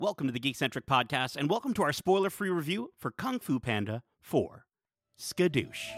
Welcome to the Geekcentric Podcast, and welcome to our spoiler-free review for Kung Fu Panda 4, Skadoosh.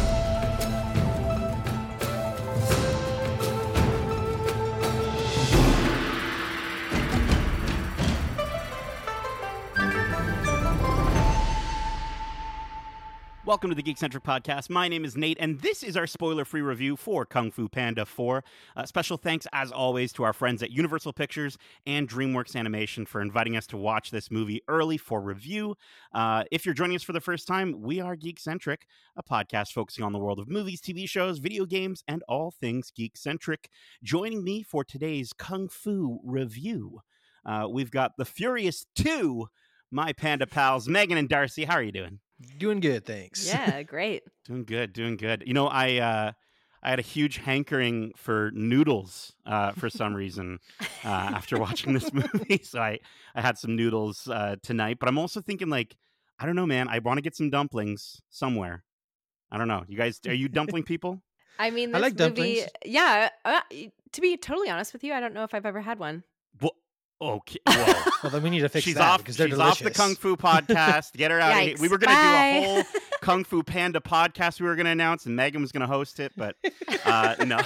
Welcome to the Geekcentric Podcast. My name is Nate, and this is our spoiler-free review for Kung Fu Panda 4. Special thanks, as always, to our friends at Universal Pictures and DreamWorks Animation for inviting us to watch this movie early for review. If you're joining us for the first time, we are Geekcentric, a podcast focusing on the world of movies, TV shows, video games, and all things geek-centric. Joining me for today's Kung Fu review, we've got the Furious 2, my panda pals, Megan and Darcy. How are you doing? Doing good, thanks. Yeah, great. Doing good. You know, I had a huge hankering for noodles for some reason after watching this movie. So I had some noodles tonight. But I'm also thinking, like, I don't know, man. I want to get some dumplings somewhere. I don't know. You guys, are you dumpling people? I mean, I this like movie, dumplings. yeah. To be totally honest with you, I don't know if I've ever had one. Well, okay. Whoa. Well, then we need to fix She's that off. because they're She's delicious. off the Kung Fu podcast. Get her out of here. Yikes. We were going to do Bye. a whole Kung Fu Panda podcast we were going to announce, and Megan was going to host it, but no.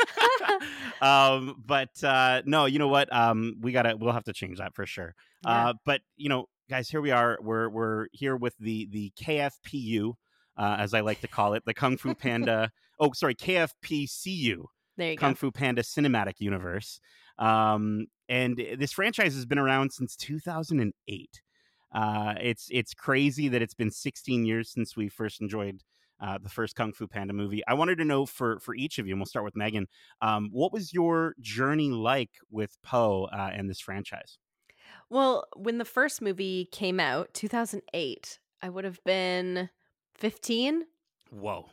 No, you know what? We'll have to change that for sure. Yeah. But you know, guys, here we are. We're here with the KFPU, as I like to call it, the Kung Fu Panda. KFPCU. There you Kung go. Fu Panda Cinematic Universe. And this franchise has been around since 2008. It's crazy that it's been 16 years since we first enjoyed the first Kung Fu Panda movie. I wanted to know for each of you, and we'll start with Megan, what was your journey like with Po and this franchise? Well, when the first movie came out, 2008, I would have been 15. Whoa.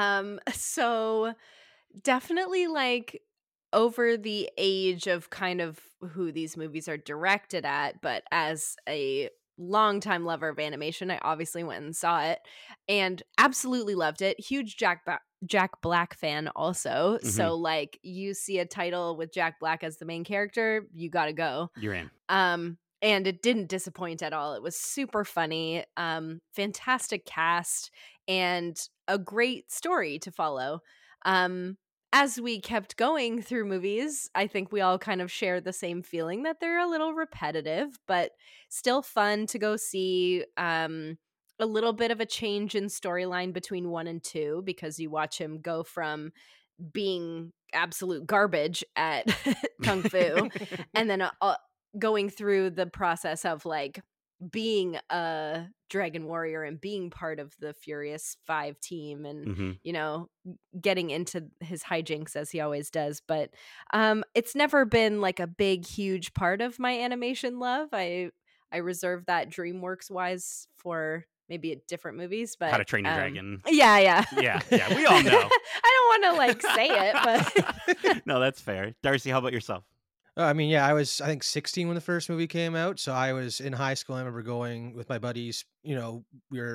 So definitely like over the age of kind of who these movies are directed at, but as a longtime lover of animation, I obviously went and saw it and absolutely loved it. Huge Jack Black fan also. Mhm. So like you see a title with Jack Black as the main character, you got to go. You're in. And it didn't disappoint at all. It was super funny, fantastic cast, and a great story to follow. As we kept going through movies, I think we all kind of share the same feeling that they're a little repetitive, but still fun to go see. A little bit of a change in storyline between 1 and 2 because you watch him go from being absolute garbage at Kung Fu and then going through the process of like being a Dragon Warrior and being part of the Furious 5 team and Mhm. you know, getting into his hijinks as he always does. But it's never been like a big huge part of my animation love. I reserve that DreamWorks wise for maybe different movies, but How to Train Your Dragon. Yeah. Yeah, we all know. I don't want to like say it, but No, that's fair. Darcy, how about yourself? I mean, yeah, I think 16 when the first movie came out. So I was in high school. I remember going with my buddies. You know,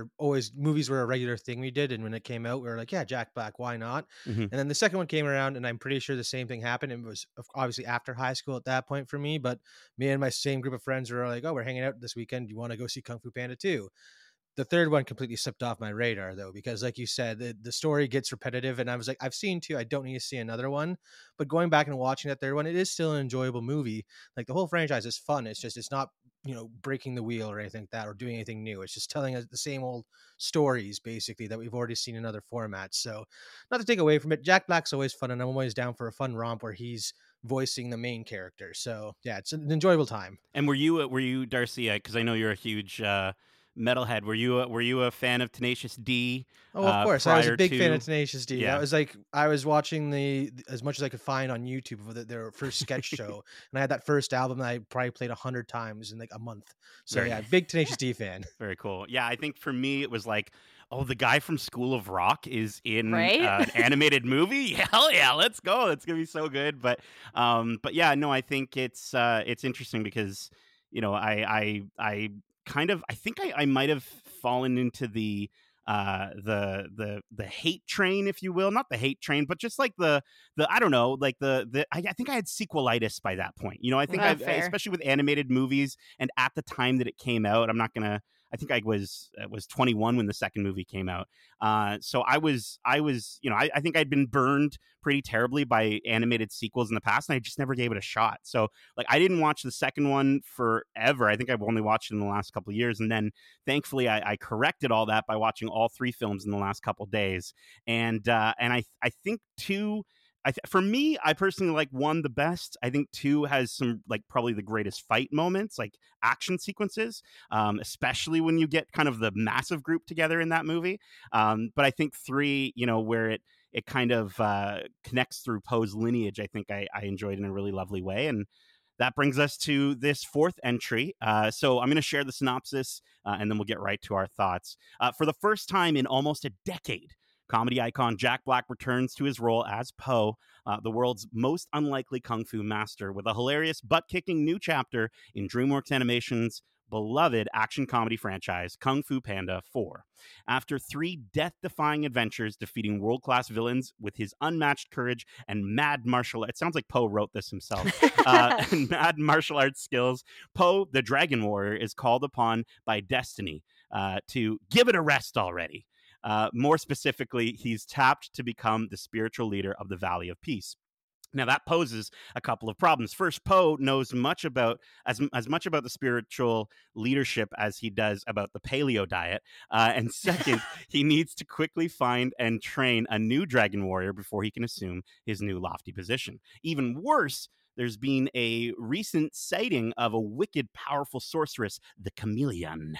movies were a regular thing we did. And when it came out, we were like, yeah, Jack Black, why not? Mhm. And then the second one came around, and I'm pretty sure the same thing happened. It was obviously after high school at that point for me. But me and my same group of friends were like, oh, we're hanging out this weekend. Do you want to go see Kung Fu Panda 2? The third one completely slipped off my radar, though, because like you said, the story gets repetitive, and I was like, I've seen 2, I don't need to see another one. But going back and watching that third one, it is still an enjoyable movie. Like the whole franchise is fun. It's not, breaking the wheel or anything like that or doing anything new. It's just telling us the same old stories, basically, that we've already seen in other formats. So not to take away from it, Jack Black's always fun, and I'm always down for a fun romp where he's voicing the main character. So yeah, it's an enjoyable time. And were you Darcy? Because I know you're a huge metalhead. Were you a fan of Tenacious D? Oh, of course. I was a prior big fan to- of Tenacious D. Yeah. That was like, I was watching as much as I could find on YouTube of their first sketch show. And I had that first album that I probably played 100 times in like a month. So Very yeah, nice. big Tenacious D fan. Very cool. Yeah, I think for me it was like, oh, the guy from School of Rock is in Right? an animated movie. Hell yeah, let's go. It's gonna be so good. But yeah, no, I think it's interesting because I think I might have fallen into the the hate train, if you will, not the hate train, but just like the I don't know, like I think I had sequelitis by that point. You know, I think Fair. especially with animated movies, and at the time that it came out, I think I was 21 when the second movie came out. So I was, you know, I think I'd been burned pretty terribly by animated sequels in the past, and I just never gave it a shot. So like, I didn't watch the second one forever. I think I've only watched it in the last couple of years, and then thankfully I corrected all that by watching all three films in the last couple of days. And I think two. For me, I personally like one the best. I think two has some, like, probably the greatest fight moments, like action sequences, especially when you get kind of the massive group together in that movie. But I think three, you know, where it kind of connects through Poe's lineage, I think I enjoyed in a really lovely way. And that brings us to this fourth entry. So I'm going to share the synopsis, and then we'll get right to our thoughts. For the first time in almost a decade, comedy icon Jack Black returns to his role as Po, the world's most unlikely kung fu master, with a hilarious, butt-kicking new chapter in DreamWorks Animation's beloved action comedy franchise, Kung Fu Panda 4. After 3 death-defying adventures defeating world-class villains with his unmatched courage and mad martial arts, it sounds like Po wrote this himself, and mad martial arts skills, Po, the Dragon Warrior, is called upon by destiny to give it a rest already. More specifically, he's tapped to become the spiritual leader of the Valley of Peace. Now that poses a couple of problems. First, Po knows much about as much about the spiritual leadership as he does about the paleo diet. And second, he needs to quickly find and train a new dragon warrior before he can assume his new lofty position. Even worse, there's been a recent sighting of a wicked, powerful sorceress, the Chameleon,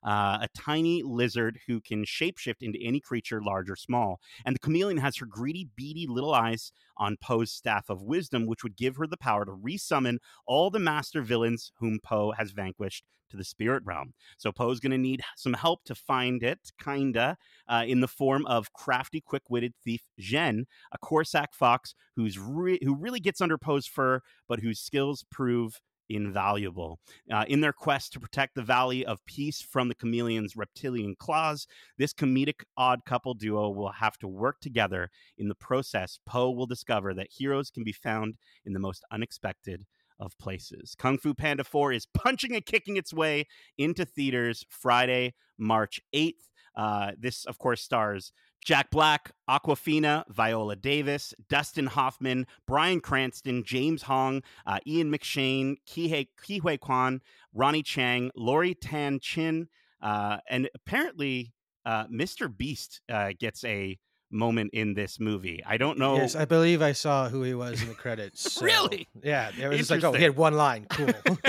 a tiny lizard who can shapeshift into any creature, large or small. And the Chameleon has her greedy, beady little eyes on Poe's Staff of Wisdom, which would give her the power to resummon all the master villains whom Poe has vanquished to the spirit realm. So Poe's going to need some help to find it, in the form of crafty, quick-witted thief Zhen, a Corsac fox who really gets under Poe's fur, but whose skills prove invaluable. In their quest to protect the Valley of Peace from the Chameleon's reptilian claws, this comedic odd couple duo will have to work together. In the process, Poe will discover that heroes can be found in the most unexpected of places. Kung Fu Panda 4 is punching and kicking its way into theaters Friday, March 8th. This, of course, stars Jack Black, Awkwafina, Viola Davis, Dustin Hoffman, Bryan Cranston, James Hong, Ian McShane, Ke Huy Quan, Ronnie Chang, Lori Tan Chin, and apparently Mr. Beast gets a moment in this movie. I don't know. Yes, I believe I saw who he was in the credits. So, Really? Yeah, it was just like, oh, he had one line. Cool.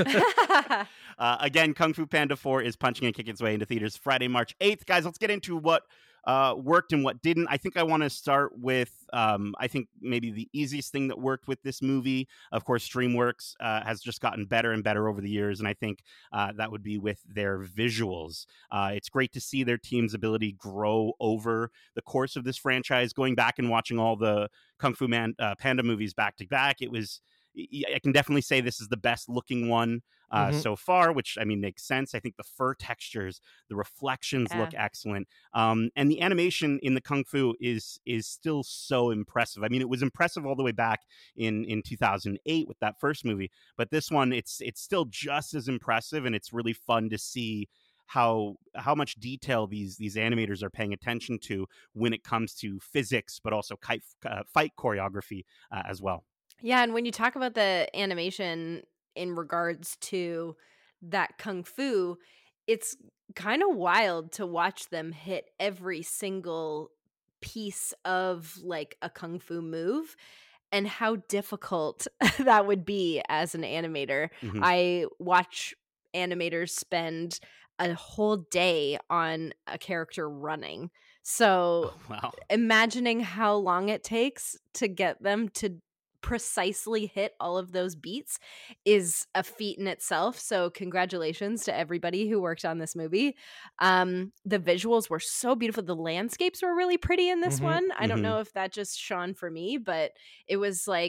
Again, Kung Fu Panda 4 is punching and kicking its way into theaters Friday, March 8th. Guys, let's get into what worked and what didn't. I think I want to start with, I think maybe the easiest thing that worked with this movie. Of course, DreamWorks has just gotten better and better over the years, and I think that would be with their visuals. It's great to see their team's ability grow over the course of this franchise. Going back and watching all the Kung Fu Panda movies back to back, I can definitely say this is the best looking one so far, which, I mean, makes sense. I think the fur textures, the reflections look excellent. And the animation in the Kung Fu is still so impressive. I mean, it was impressive all the way back in 2008 with that first movie, but this one, it's still just as impressive, and it's really fun to see how much detail these animators are paying attention to when it comes to physics, but also fight choreography as well. Yeah, and when you talk about the animation in regards to that kung fu, it's kind of wild to watch them hit every single piece of like a kung fu move and how difficult that would be as an animator. Mhm. I watch animators spend a whole day on a character running. So Wow. imagining how long it takes to get them to precisely hit all of those beats is a feat in itself. So congratulations to everybody who worked on this movie. The visuals were so beautiful. The landscapes were really pretty in this one. I don't know if that just shone for me, but it was like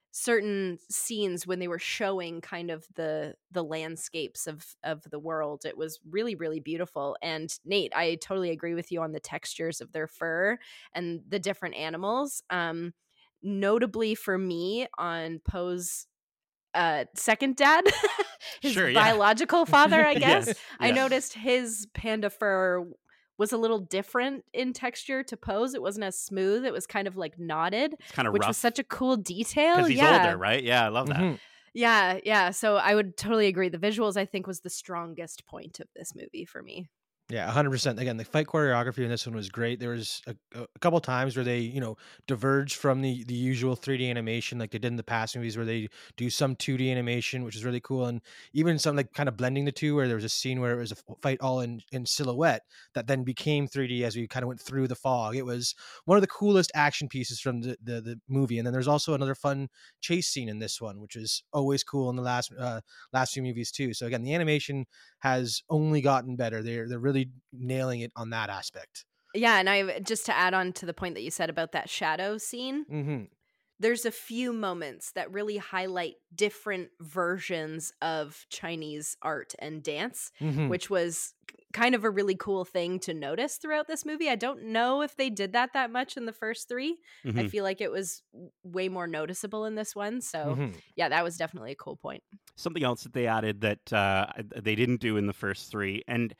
certain scenes when they were showing kind of the landscapes of the world. It was really, really beautiful. And Nate, I totally agree with you on the textures of their fur and the different animals. Notably for me, on Poe's second dad, his Sure, yeah. biological father, I guess. Yes, I yeah. noticed his panda fur was a little different in texture to Poe's. It wasn't as smooth. It was kind of like knotted, It's kind of which rough was such a cool detail. because he's Yeah. older, right? Yeah, I love that. Mhm. Yeah. So I would totally agree. The visuals, I think, was the strongest point of this movie for me. Yeah, 100%. Again, the fight choreography in this one was great. There was a couple times where they, diverged from the usual 3D animation like they did in the past movies, where they do some 2D animation, which is really cool, and even some like kind of blending the two. Where there was a scene where it was a fight all in silhouette that then became 3D as we kind of went through the fog. It was one of the coolest action pieces from the movie. And then there's also another fun chase scene in this one, which is always cool in the last few movies too. So again, the animation has only gotten better. They're really nailing it on that aspect. Yeah, and I just to add on to the point that you said about that shadow scene, Mm-hmm. there's a few moments that really highlight different versions of Chinese art and dance, Mm-hmm. which was kind of a really cool thing to notice throughout this movie. I don't know if they did that much in the first three. I Mhm. feel like it was way more noticeable in this one. So, Mm-hmm. yeah, that was definitely a cool point. Something else that they added that they didn't do in the first three, and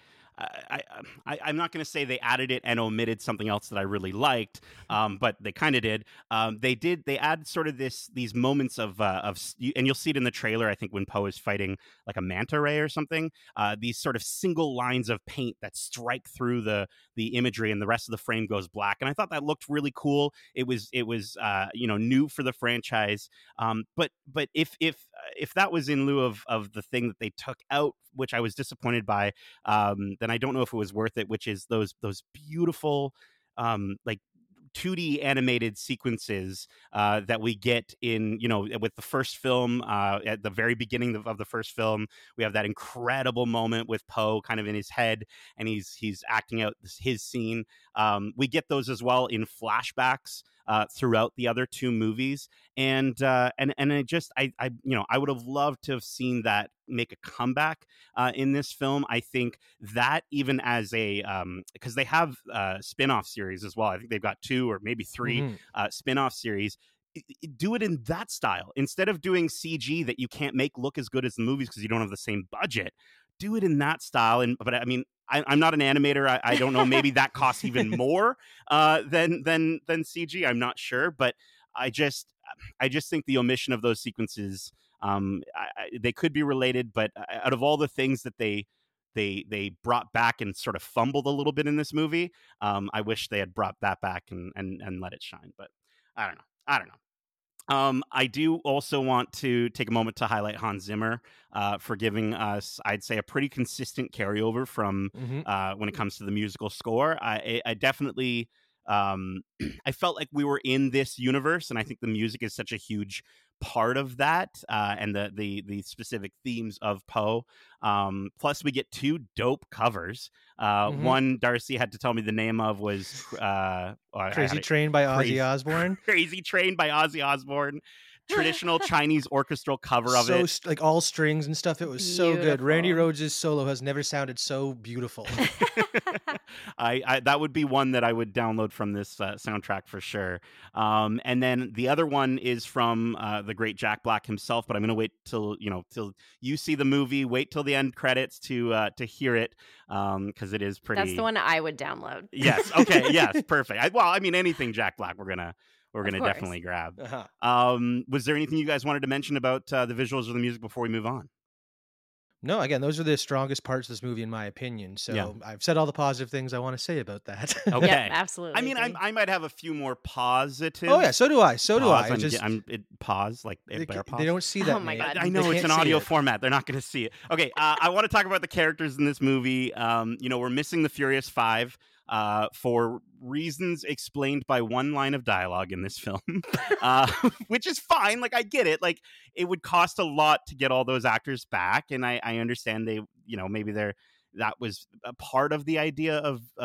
I'm not going to say they added it and omitted something else that I really liked, but they kind of did. They add sort of these moments of and you'll see it in the trailer. I think when Poe is fighting like a manta ray or something, these sort of single lines of paint that strike through the imagery, and the rest of the frame goes black. And I thought that looked really cool. It was new for the franchise. But if that was in lieu of the thing that they took out, which I was disappointed by, then I don't know if it was worth it. Which is those beautiful like 2D animated sequences that we get in, with the first film. At the very beginning of the first film, we have that incredible moment with Poe kind of in his head, and he's acting out his scene. We get those as well in flashbacks throughout the other two movies, and I would have loved to have seen that make a comeback in this film. I think that even as a because they have spin-off series as well. I think they've got 2 or maybe 3 Mm-hmm. spin-off series. Do it in that style instead of doing CG that you can't make look as good as the movies because you don't have the same budget. Do it in that style. But I mean, I'm not an animator. I don't know. Maybe that costs even more than CG. I'm not sure, but I just think the omission of those sequences, they could be related, but out of all the things that they brought back and sort of fumbled a little bit in this movie, I wish they had brought that back and let it shine. But I don't know. I do also want to take a moment to highlight Hans Zimmer for giving us, I'd say, a pretty consistent carryover from Mm-hmm. when it comes to the musical score. I definitely, I felt like we were in this universe, and I think the music is such a huge part of that, and the specific themes of Poe. Plus, we get 2 dope covers. Mm-hmm. One Darcy had to tell me the name of was Crazy Train by Crazy- Ozzy Osbourne. Crazy Train by Ozzy Osbourne. Traditional Chinese orchestral cover of So it. like all strings and stuff. It was so good. Randy Beautiful. Rhoads' solo has never sounded so beautiful. I that would be one that I would download from this soundtrack for sure. And then the other one is from the great Jack Black himself, but I'm going to wait till you see the movie. Wait till the end credits to hear it, because it is pretty. That's the one I would download. Yes. Okay. Yes. Perfect. I mean, anything Jack Black, we're gonna Of course. definitely grab. Uh-huh. Was there anything you guys wanted to mention about the visuals or the music before we move on? No, again, those are the strongest parts of this movie, in my opinion. So Yeah. I've said all the positive things I want to say about that. Okay. Yep, absolutely. I mean, agree. I might have a few more positives. Oh yeah, so do I. So do I. Pause. It's just Pause like they, bear pause. they don't see that. Oh my Nate. God. I know They it's an can't see audio it. format. They're not going to see it. Okay, I want to talk about the characters in this movie. We're missing the Furious Five for reasons explained by one line of dialogue in this film, which is fine. Like, I get it. Like, it would cost a lot to get all those actors back, and I understand they, maybe that was a part of the idea of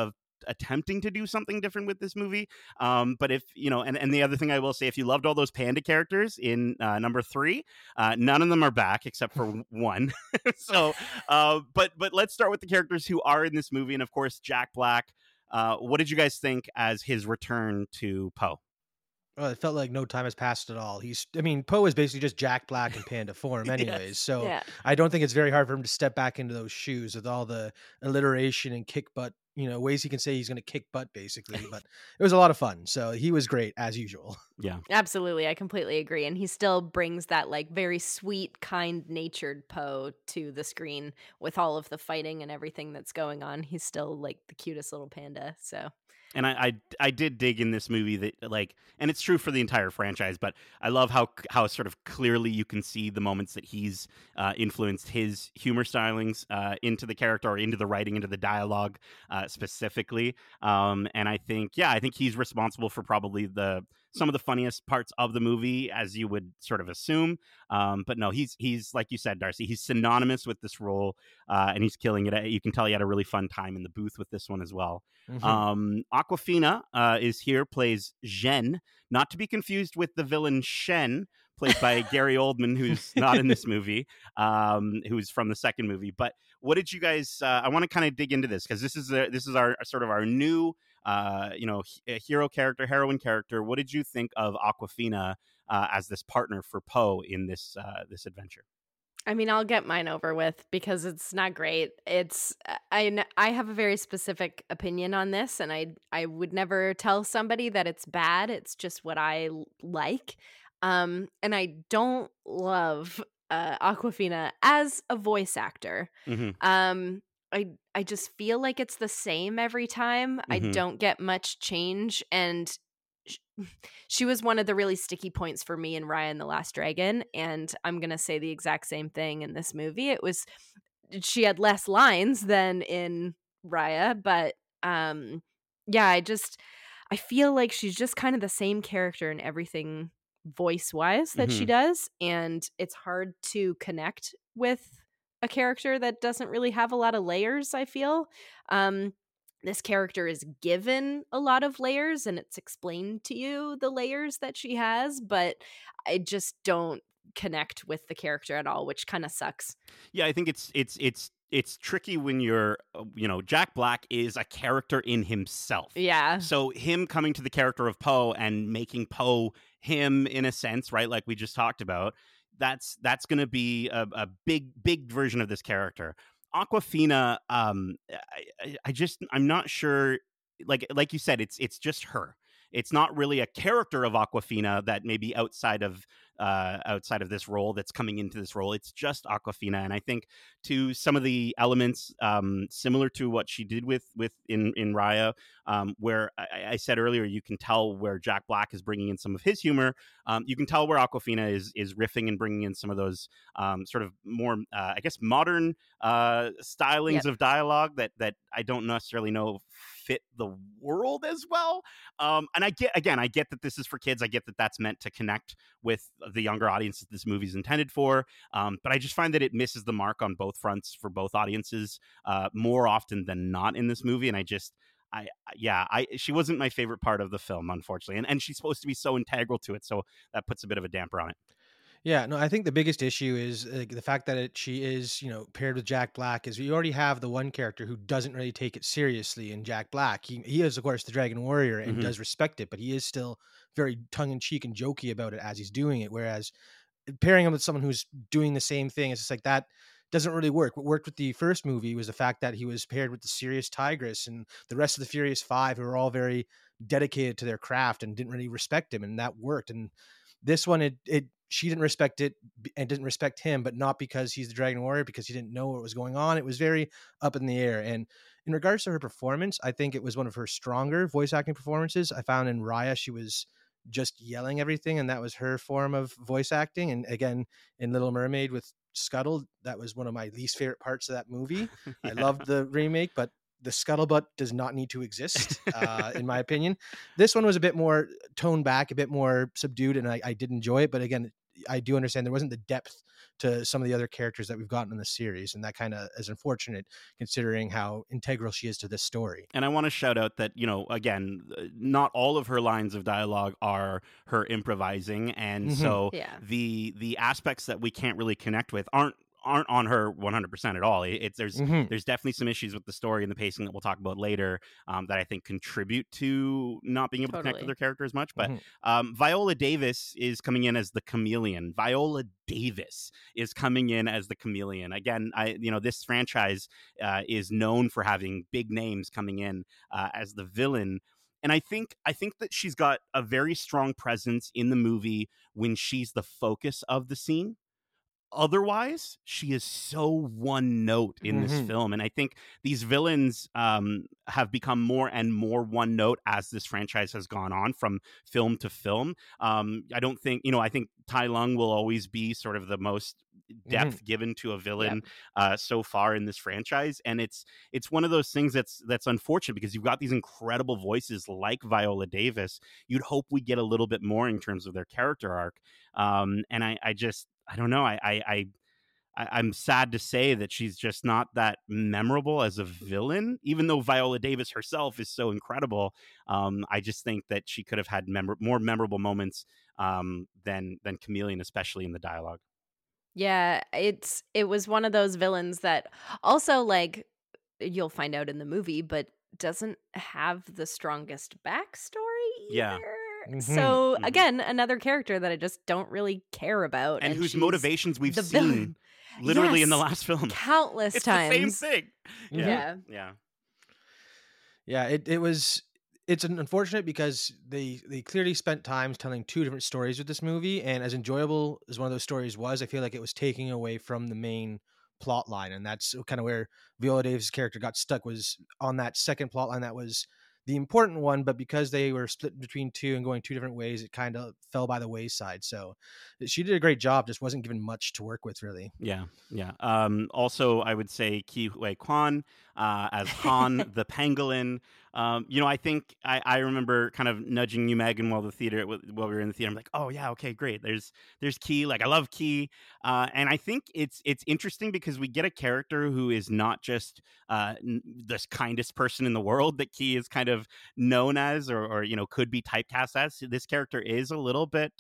attempting to do something different with this movie. But if you know, and the other thing I will say, if you loved all those panda characters in number 3, none of them are back except for one. So, but let's start with the characters who are in this movie, and of course, Jack Black. What did you guys think as his return to Poe? Well, it felt like no time has passed at all. Poe is basically just Jack Black in panda form, anyways. Yes. So Yeah. I don't think it's very hard for him to step back into those shoes with all the alliteration and kick butt, ways he can say he's going to kick butt, basically. But it was a lot of fun. So he was great as usual. Yeah. Absolutely. I completely agree. And he still brings that like very sweet, kind natured Poe to the screen with all of the fighting and everything that's going on. He's still like the cutest little panda. So And I did dig in this movie that, like, and it's true for the entire franchise, but I love how sort of clearly you can see the moments that he's influenced his humor stylings into the character, or into the writing, into the dialogue specifically. And I think he's responsible for probably some of the funniest parts of the movie, as you would sort of assume. But no, he's like you said, Darcy, he's synonymous with this role, and he's killing it. You can tell he had a really fun time in the booth with this one as well. Mhm. Awkwafina is here, plays Zhen, not to be confused with the villain Shen, played by Gary Oldman, who's not in this movie, who's from the second movie. But what did you guys? I want to kind of dig into this, because this is our sort of our new hero character, heroine character. What did you think of Awkwafina as this partner for Poe in this adventure? I mean, I'll get mine over with because it's not great. I have a very specific opinion on this, and I would never tell somebody that it's bad. It's just what I like. And I don't love Awkwafina as a voice actor. Mm-hmm. I just feel like it's the same every time. I Mhm. don't get much change, and sh- she was one of the really sticky points for me in Raya and the Last Dragon, and I'm gonna say the exact same thing in this movie. She had less lines than in Raya, but yeah, I feel like she's just kind of the same character in everything voice wise that she Mhm. does, and it's hard to connect with a character that doesn't really have a lot of layers, I feel. This character is given a lot of layers, and it's explained to you the layers that she has, but I just don't connect with the character at all, which kind of sucks. Yeah, I think it's tricky when you're Jack Black is a character in himself. Yeah. So him coming to the character of Poe and making Poe him, in a sense, right, like we just talked about, that's going to be a big version of this character. Aquafina, I'm not sure. Like you said, it's just her. It's not really a character of Aquafina that may be outside of this role, that's coming into this role. It's just Aquafina, and I think to some of the elements similar to what she did with in Raya, where I said earlier, you can tell where Jack Black is bringing in some of his humor. You can tell where Aquafina is riffing and bringing in some of those sort of more, I guess, modern stylings Yep. of dialogue that I don't necessarily know fit the world as well. And I get that this is for kids. I get that that's meant to connect with the younger audience that this movie is intended for. But I just find that it misses the mark on both fronts for both audiences more often than not in this movie. And she wasn't my favorite part of the film, unfortunately. And she's supposed to be so integral to it, so that puts a bit of a damper on it. Yeah, no, I think the biggest issue is the fact that she is, paired with Jack Black. Is we already have the one character who doesn't really take it seriously in Jack Black. He is, of course, the Dragon Warrior and Mhm. does respect it, but he is still very tongue in cheek and jokey about it as he's doing it. Whereas pairing him with someone who's doing the same thing, it's just like that doesn't really work. What worked with the first movie was the fact that he was paired with the serious Tigress and the rest of the Furious Five, who were all very dedicated to their craft and didn't really respect him, and that worked. And this one, she didn't respect it and didn't respect him, but not because he's the Dragon Warrior, because he didn't know what was going on. It was very up in the air. And in regards to her performance, I think it was one of her stronger voice acting performances. I found in Raya, she was just yelling everything, and that was her form of voice acting. And again, in Little Mermaid with Scuttle, that was one of my least favorite parts of that movie. I Yeah. loved the remake, but the scuttlebutt does not need to exist, in my opinion. This one was a bit more toned back, a bit more subdued, and I did enjoy it. But again, I do understand there wasn't the depth to some of the other characters that we've gotten in the series, and that kind of is unfortunate considering how integral she is to this story. And I want to shout out that, again, not all of her lines of dialogue are her improvising, and so Yeah. the aspects that we can't really connect with aren't on her 100% at all. There's definitely some issues with the story and the pacing that we'll talk about later, that I think contribute to not being able to connect with her character as much. But Viola Davis is coming in as the chameleon. Viola Davis is coming in as the chameleon. Again, this franchise is known for having big names coming in as the villain. And I think that she's got a very strong presence in the movie when she's the focus of the scene. Otherwise, she is so one note in this film. And I think these villains have become more and more one note as this franchise has gone on from film to film. I don't think, I think Tai Lung will always be sort of the most depth given to a villain so far in this franchise. And it's one of those things that's unfortunate, because you've got these incredible voices like Viola Davis. You'd hope we get a little bit more in terms of their character arc. And I don't know. I'm sad to say that she's just not that memorable as a villain, even though Viola Davis herself is so incredible. I just think that she could have had more memorable moments than Chameleon, especially in the dialogue. Yeah, it was one of those villains that also, like, you'll find out in the movie, but doesn't have the strongest backstory either. Yeah. So again, another character that I just don't really care about, and whose motivations we've seen villain. literally in the Yes, last film countless it's times. the same thing. Yeah. It's unfortunate because they clearly spent time telling two different stories with this movie, and as enjoyable as one of those stories was, I feel like it was taking away from the main plot line, and that's kind of where Viola Davis' character got stuck, was on that second plot line that was the important one, but because they were split between two and going two different ways, it kind of fell by the wayside. So she did a great job, just wasn't given much to work with, really. Yeah. Also, I would say Ke Huy Quan as Han the Pangolin. I think I remember kind of nudging you, Megan, while we were in the theater. I'm like, oh yeah, okay, great. There's Ke. Like, I love Ke, and I think it's interesting because we get a character who is not just the kindest person in the world that Ke is kind of known as, or could be typecast as. This character is a little bit.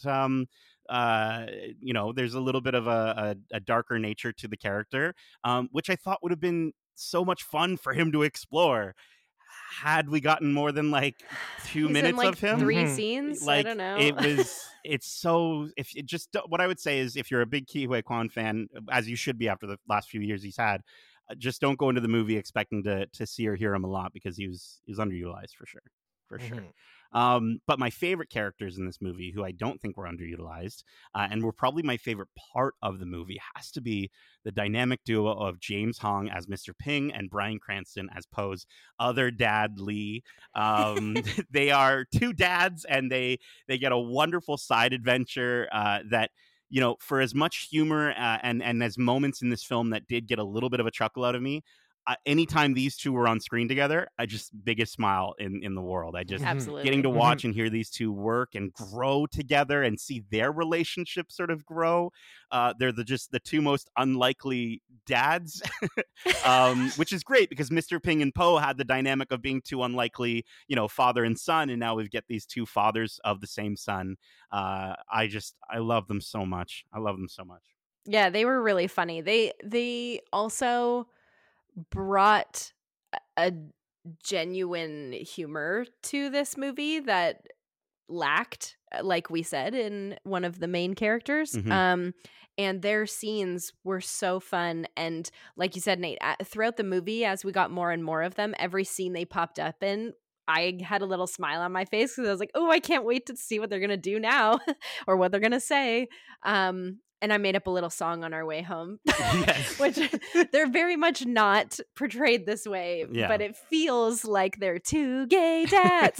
There's a little bit of a darker nature to the character, which I thought would have been so much fun for him to explore had we gotten more than like 2 minutes in, of him. 3 scenes. Like, I don't know. it's so, what I would say is, if you're a big Ke Huy Quan fan, as you should be after the last few years he's had, just don't go into the movie expecting to see or hear him a lot, because he was underutilized for sure. But my favorite characters in this movie, who I don't think were underutilized, and were probably my favorite part of the movie, has to be the dynamic duo of James Hong as Mr. Ping and Bryan Cranston as Poe's other dad, Lee. They are two dads, and they get a wonderful side adventure that, for as much humor and as moments in this film that did get a little bit of a chuckle out of me, anytime these two were on screen together, I just biggest smile in the world. I just Absolutely. getting to watch and hear these two work and grow together and see their relationship sort of grow. They're the two most unlikely dads, which is great, because Mr. Ping and Poe had the dynamic of being two unlikely, father and son, and now we've got these two fathers of the same son. I love them so much. Yeah, they were really funny. They also brought a genuine humor to this movie that lacked, like we said, in one of the main characters. And their scenes were so fun, and like you said, Nate, throughout the movie, as we got more and more of them, every scene they popped up in, I had a little smile on my face, because I was like, oh, I can't wait to see what they're gonna do now or what they're gonna say. And I made up a little song on our way home, which they're very much not portrayed this way, but it feels like they're two gay dads.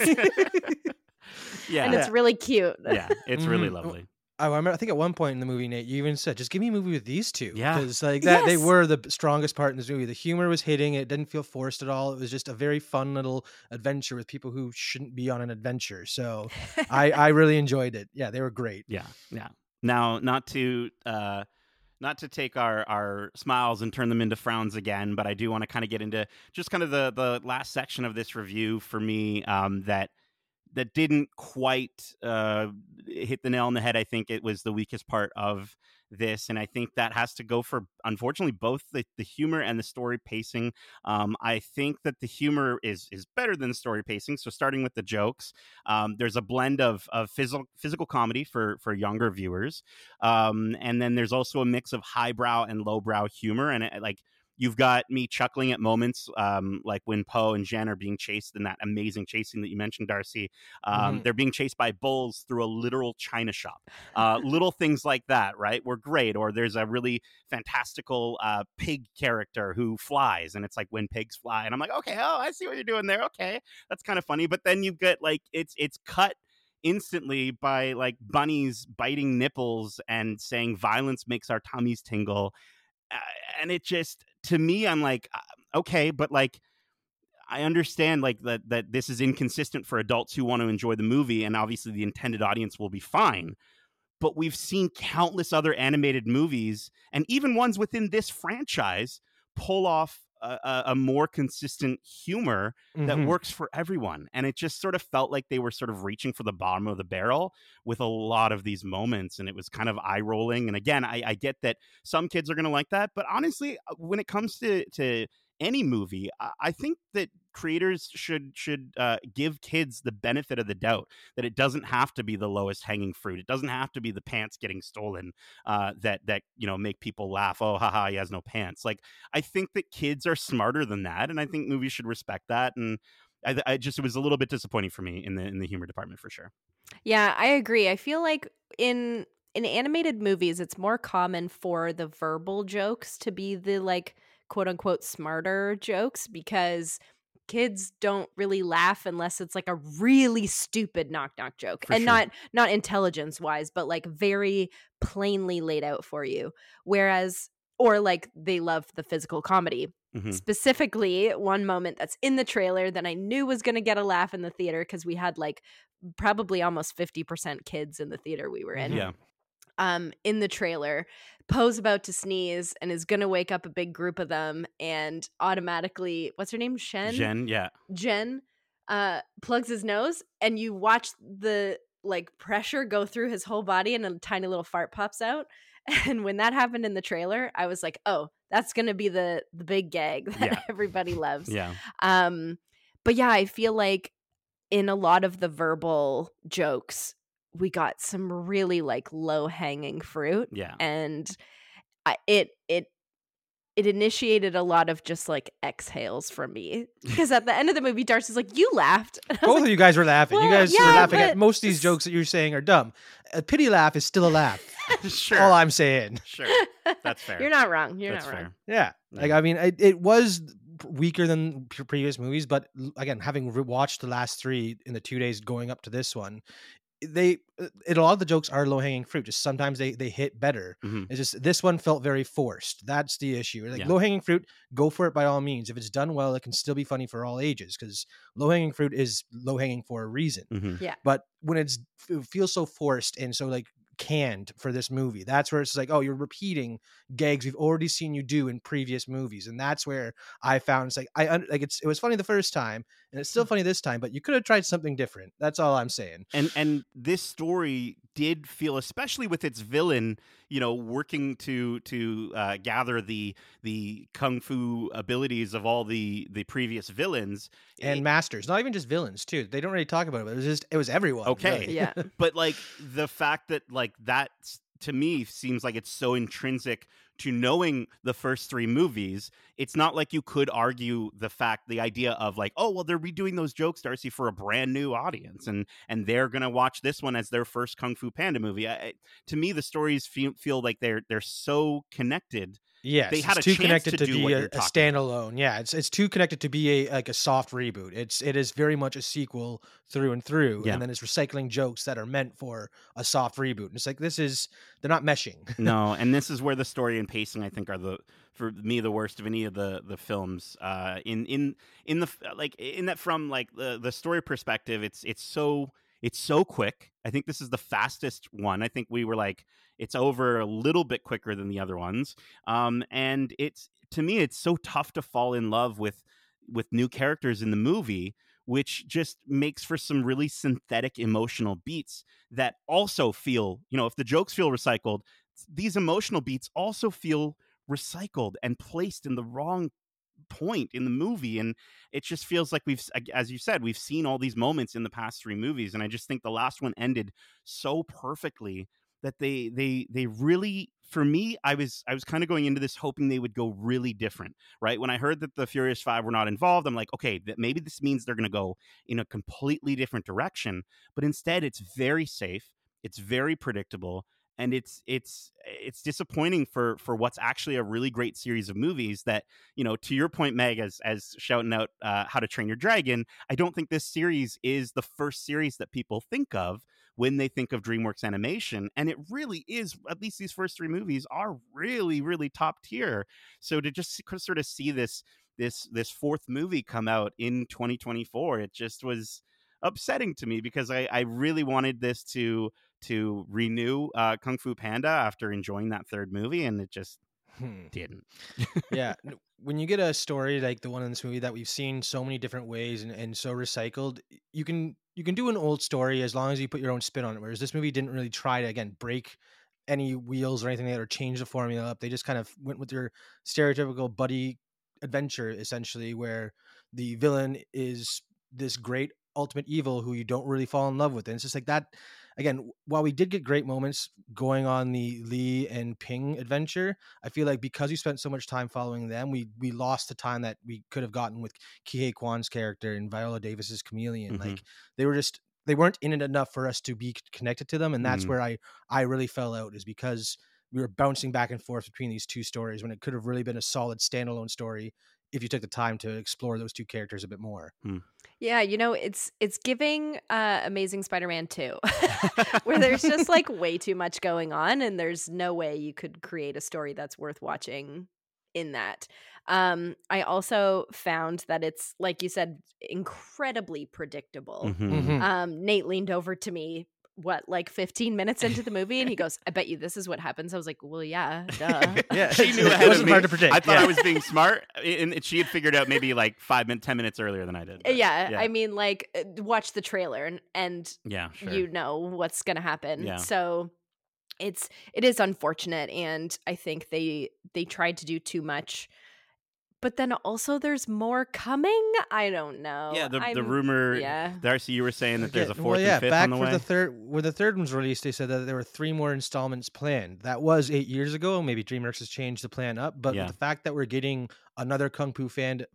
And it's really cute. Yeah, it's really lovely. I remember, I think at one point in the movie, Nate, you even said, just give me a movie with these two. Yeah. Because they were the strongest part in this movie. The humor was hitting. It didn't feel forced at all. It was just a very fun little adventure with people who shouldn't be on an adventure. So I really enjoyed it. Yeah, they were great. Yeah. Now, not to take our smiles and turn them into frowns again, but I do want to kind of get into just kind of the last section of this review for me, that didn't quite hit the nail on the head. I think it was the weakest part of this, and I think that has to go for, unfortunately, both the humor and the story pacing. I think that the humor is better than the story pacing. So starting with the jokes, there's a blend of physical comedy for younger viewers, and then there's also a mix of highbrow and lowbrow humor, and like, you've got me chuckling at moments, like when Poe and Jen are being chased in that amazing chase scene that you mentioned, Darcy. They're being chased by bulls through a literal china shop. Little things like that, right, were great. Or there's a really fantastical pig character who flies, and it's like when pigs fly. And I'm like, okay, oh, I see what you're doing there. Okay, that's kind of funny. But then you get like, it's cut instantly by like bunnies biting nipples and saying violence makes our tummies tingle. And it just, to me, I'm like, okay, but like, I understand like that this is inconsistent for adults who want to enjoy the movie, and obviously the intended audience will be fine. But we've seen countless other animated movies, and even ones within this franchise, pull off a more consistent humor that works for everyone. And it just sort of felt like they were sort of reaching for the bottom of the barrel with a lot of these moments, and it was kind of eye rolling. And again, I get that some kids are going to like that, but honestly, when it comes to any movie, I think that creators should give kids the benefit of the doubt, that it doesn't have to be the lowest hanging fruit. It doesn't have to be the pants getting stolen that make people laugh. Oh, haha, he has no pants. Like, I think that kids are smarter than that, and I think movies should respect that. And I just, it was a little bit disappointing for me in the humor department, for sure. Yeah, I agree. I feel like in animated movies, it's more common for the verbal jokes to be the like quote unquote smarter jokes, because kids don't really laugh unless it's like a really stupid knock joke, For and sure. not intelligence wise, but like very plainly laid out for you. Whereas, or like they love the physical comedy. Specifically, one moment that's in the trailer that I knew was going to get a laugh in the theater, because we had like probably almost 50% kids in the theater we were in. Yeah. In the trailer, Poe's about to sneeze and is gonna wake up a big group of them, and automatically, what's her name? Jen, yeah. Jen plugs his nose, and you watch the like pressure go through his whole body, and a tiny little fart pops out. And when that happened in the trailer, I was like, oh, that's gonna be the big gag that everybody loves. Yeah. But yeah, I feel like in a lot of the verbal jokes, we got some really like low hanging fruit. Yeah. And it initiated a lot of just like exhales from me, because at the end of the movie, Darcy's like, you laughed. Both of you guys were laughing. Well, you guys yeah, were laughing but at most of these jokes that you're saying are dumb. A pity laugh is still a laugh. Sure. All I'm saying. Sure. That's fair. You're not wrong. You're That's not wrong. fair. Yeah. Like, I mean, it was weaker than previous movies, but again, having watched the last three in the 2 days going up to this one, a lot of the jokes are low hanging fruit. Just sometimes they hit better. It's just this one felt very forced. That's the issue. Like, low hanging fruit, go for it by all means. If it's done well, it can still be funny for all ages, because low hanging fruit is low hanging for a reason. Yeah. But when it feels so forced and so like canned for this movie, that's where it's like, oh, you're repeating gags we've already seen you do in previous movies. And that's where I found it's like, it was funny the first time, and it's still funny this time, but you could have tried something different. That's all I'm saying. And this story did feel, especially with its villain, working to gather the kung fu abilities of all the previous villains and masters, not even just villains too. They don't really talk about it, but it was everyone. Okay. Really. Yeah. But like the fact that like that, to me, seems like it's so intrinsic to knowing the first three movies. It's not like you could argue the idea of like, oh, well, they're redoing those jokes, Darcy, for a brand new audience, and they're gonna watch this one as their first Kung Fu Panda movie. To me, the stories feel like they're so connected. Yes, they had it's a too chance connected to to do be what a you're talking standalone. Yeah, it's too connected to be a soft reboot. It is very much a sequel through and through, Yeah. and then it's recycling jokes that are meant for a soft reboot. And it's like they're not meshing. No, and this is where the story and pacing, I think, are for me the worst of any of the films. In that, from like the story perspective, it's It's so quick. I think this is the fastest one. I think we were like, it's over a little bit quicker than the other ones. And it's, to me, it's so tough to fall in love with new characters in the movie, which just makes for some really synthetic emotional beats that also feel, if the jokes feel recycled, these emotional beats also feel recycled and placed in the wrong point in the movie. And it just feels like as you said, we've seen all these moments in the past 3 movies, and I just think the last one ended so perfectly that they really, for me, I was kind of going into this hoping they would go really different, right? When I heard that the Furious 5 were not involved, I'm like, okay, that maybe this means they're going to go in a completely different direction. But instead, it's very safe, it's very predictable, and it's disappointing for what's actually a really great series of movies that, to your point, Meg, as shouting out How to Train Your Dragon, I don't think this series is the first series that people think of when they think of DreamWorks Animation. And it really is, at least these first 3 movies are really, really top tier. So to just sort of see this 4th movie come out in 2024, it just was upsetting to me, because I really wanted this to renew Kung Fu Panda after enjoying that 3rd movie, and it just didn't. Yeah, when you get a story like the one in this movie that we've seen so many different ways and so recycled, you can do an old story as long as you put your own spin on it. Whereas this movie didn't really try to, again, break any wheels or anything like that, or change the formula up. They just kind of went with your stereotypical buddy adventure, essentially, where the villain is this great ultimate evil who you don't really fall in love with. And it's just like that. Again, while we did get great moments going on the Lee and Ping adventure, I feel like because we spent so much time following them, we lost the time that we could have gotten with Kihei Kwan's character and Viola Davis's Chameleon. Mm-hmm. Like they weren't in it enough for us to be connected to them, and that's where I really fell out, is because we were bouncing back and forth between these 2 stories when it could have really been a solid standalone story if you took the time to explore those 2 characters a bit more. Yeah, it's giving Amazing Spider-Man 2, where there's just like way too much going on, and there's no way you could create a story that's worth watching in that. I also found that it's, like you said, incredibly predictable. Nate leaned over to me, like 15 minutes into the movie, and he goes, "I bet you this is what happens." I was like, "Well, yeah, duh." Yeah, she knew ahead of me. Hard to predict. I thought I was being smart, and she had figured out maybe like 10 minutes earlier than I did. Yeah, I mean, like, watch the trailer and yeah, sure. You know what's gonna happen. Yeah. So it is unfortunate, and I think they tried to do too much. But then also there's more coming. I don't know. Yeah, the rumor. Yeah, Darcy, you were saying that there's a 4th and 5th back on the way. When the 3rd one's released, they said that there were 3 more installments planned. That was 8 years ago. Maybe DreamWorks has changed the plan up, but the fact that we're getting another Kung Fu Panda.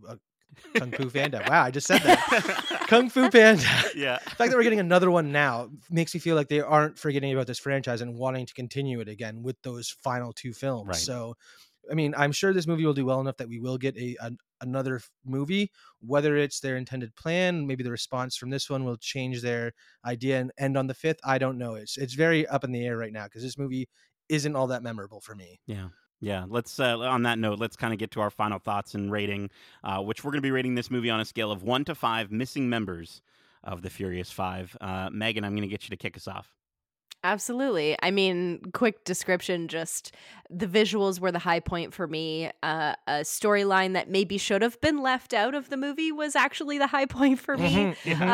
Wow, I just said that. Kung Fu Panda. Yeah. The fact that we're getting another one now makes me feel like they aren't forgetting about this franchise and wanting to continue it again with those final 2 films. Right. So, I mean, I'm sure this movie will do well enough that we will get another movie. Whether it's their intended plan, maybe the response from this one will change their idea and end on the 5th. I don't know. It's very up in the air right now, because this movie isn't all that memorable for me. Yeah. Let's on that note, let's kind of get to our final thoughts and rating, which we're going to be rating this movie on a scale of 1 to 5 missing members of the Furious 5. Megan, I'm going to get you to kick us off. Absolutely. I mean, quick description, just the visuals were the high point for me. A storyline that maybe should have been left out of the movie was actually the high point for me.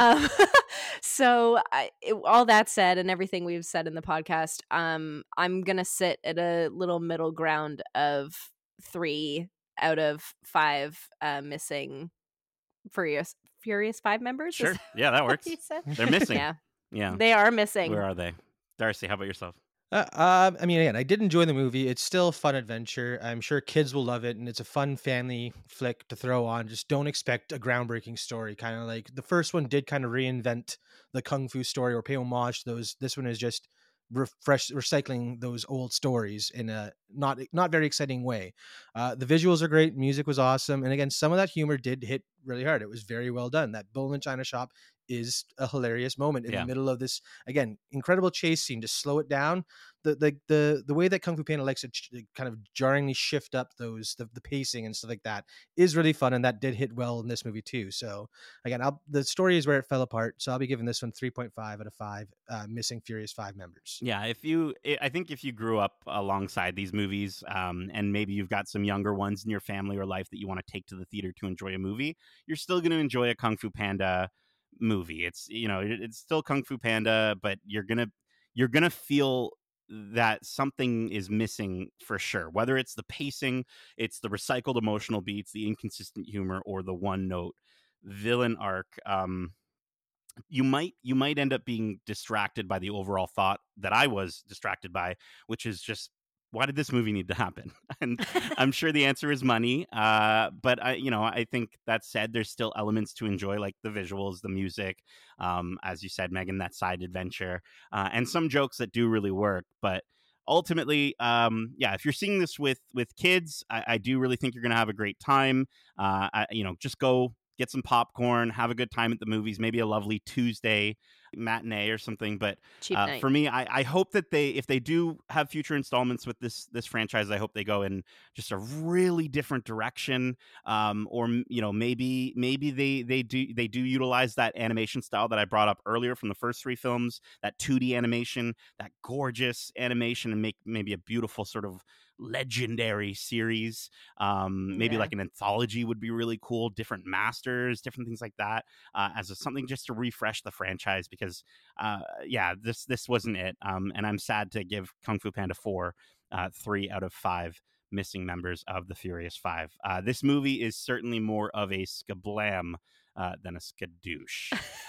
So all that said, and everything we've said in the podcast, I'm going to sit at a little middle ground of 3 out of 5 missing Furious 5 members. Sure. Yeah, that works. They're missing. Yeah. They are missing. Where are they? Darcy, how about yourself? I mean, again, I did enjoy the movie. It's still a fun adventure. I'm sure kids will love it, and it's a fun family flick to throw on. Just don't expect a groundbreaking story. Kind of like the first one did kind of reinvent the Kung Fu story or pay homage to those. This one is just recycling those old stories in a not very exciting way. The visuals are great. Music was awesome. And again, some of that humor did hit really hard. It was very well done. That bull in the china shop is a hilarious moment in Yeah. the middle of this, again, incredible chase scene. To slow it down, the way that Kung Fu Panda likes to kind of jarringly shift up the pacing and stuff like that is really fun, and that did hit well in this movie too. So again, the story is where it fell apart, so I'll be giving this one 3.5 out of 5 missing Furious 5 members. Yeah, I think if you grew up alongside these movies, and maybe you've got some younger ones in your family or life that you want to take to the theater to enjoy a movie, you're still going to enjoy a Kung Fu Panda movie. It's, it's still Kung Fu Panda, but you're gonna feel that something is missing for sure. Whether it's the pacing, it's the recycled emotional beats, the inconsistent humor, or the one note villain arc. You might end up being distracted by the overall thought that I was distracted by, which is just, why did this movie need to happen? And I'm sure the answer is money. But I think that said, there's still elements to enjoy, like the visuals, the music, as you said, Megan, that side adventure, and some jokes that do really work. But ultimately, if you're seeing this with kids, I do really think you're going to have a great time. Just go get some popcorn, have a good time at the movies, maybe a lovely Tuesday matinee or something. But Cheap night. for me, I hope that if they do have future installments with this franchise, I hope they go in just a really different direction. Or maybe they do utilize that animation style that I brought up earlier from the first 3 films, that 2D animation, that gorgeous animation, and make maybe a beautiful sort of legendary series. Maybe like an anthology would be really cool, different masters, different things like that, as something just to refresh the franchise, because this wasn't it, and I'm sad to give Kung Fu Panda 4 3 out of 5 missing members of the Furious 5. This movie is certainly more of a skablam than a skadoosh.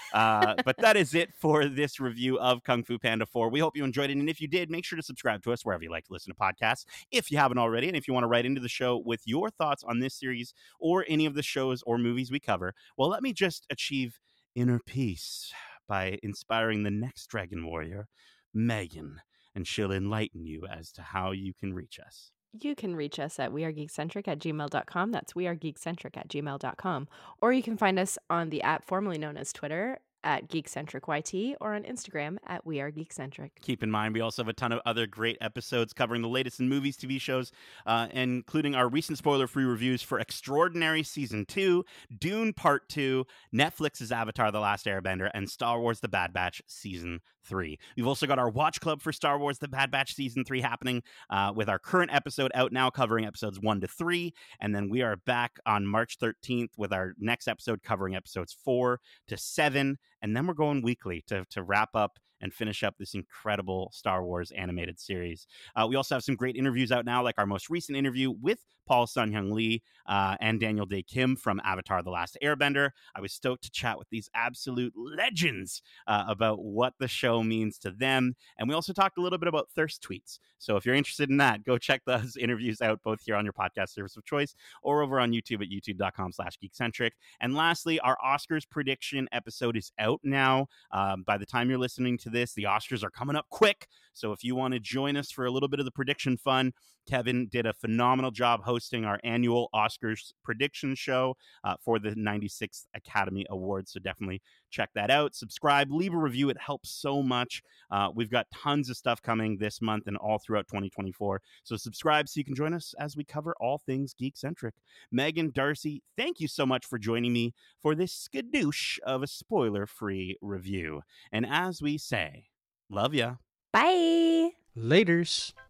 But that is it for this review of Kung Fu Panda 4. We hope you enjoyed it, and if you did, make sure to subscribe to us wherever you like to listen to podcasts, if you haven't already. And if you want to write into the show with your thoughts on this series or any of the shows or movies we cover, well, let me just achieve inner peace by inspiring the next Dragon Warrior, Megan, and she'll enlighten you as to how you can reach us. You can reach us at wearegeekcentric@gmail.com. That's wearegeekcentric@gmail.com. Or you can find us on the app formerly known as Twitter at GeekcentricYT, or on Instagram at wearegeekcentric. Keep in mind, we also have a ton of other great episodes covering the latest in movies, TV shows, including our recent spoiler-free reviews for Extraordinary Season 2, Dune Part 2, Netflix's Avatar: The Last Airbender, and Star Wars: The Bad Batch Season 3. We've also got our watch club for Star Wars: The Bad Batch Season 3 happening, with our current episode out now covering episodes 1 to 3, and then we are back on March 13th with our next episode covering episodes 4 to 7, and then we're going weekly to wrap up and finish up this incredible Star Wars animated series. We also have some great interviews out now, like our most recent interview with Paul Sun-Hyung Lee and Daniel Dae Kim from Avatar: The Last Airbender. I was stoked to chat with these absolute legends about what the show means to them. And we also talked a little bit about thirst tweets. So if you're interested in that, go check those interviews out, both here on your podcast service of choice or over on YouTube at youtube.com/geekcentric. And lastly, our Oscars prediction episode is out now. By the time you're listening to this, the Oscars are coming up quick. So if you want to join us for a little bit of the prediction fun, Kevin did a phenomenal job hosting our annual Oscars prediction show for the 96th Academy Awards. So definitely check that out. Subscribe, leave a review. It helps so much. We've got tons of stuff coming this month and all throughout 2024. So subscribe so you can join us as we cover all things geek-centric. Megan, Darcy, thank you so much for joining me for this skadoosh of a spoiler-free review. And as we say, love ya. Bye. Laters.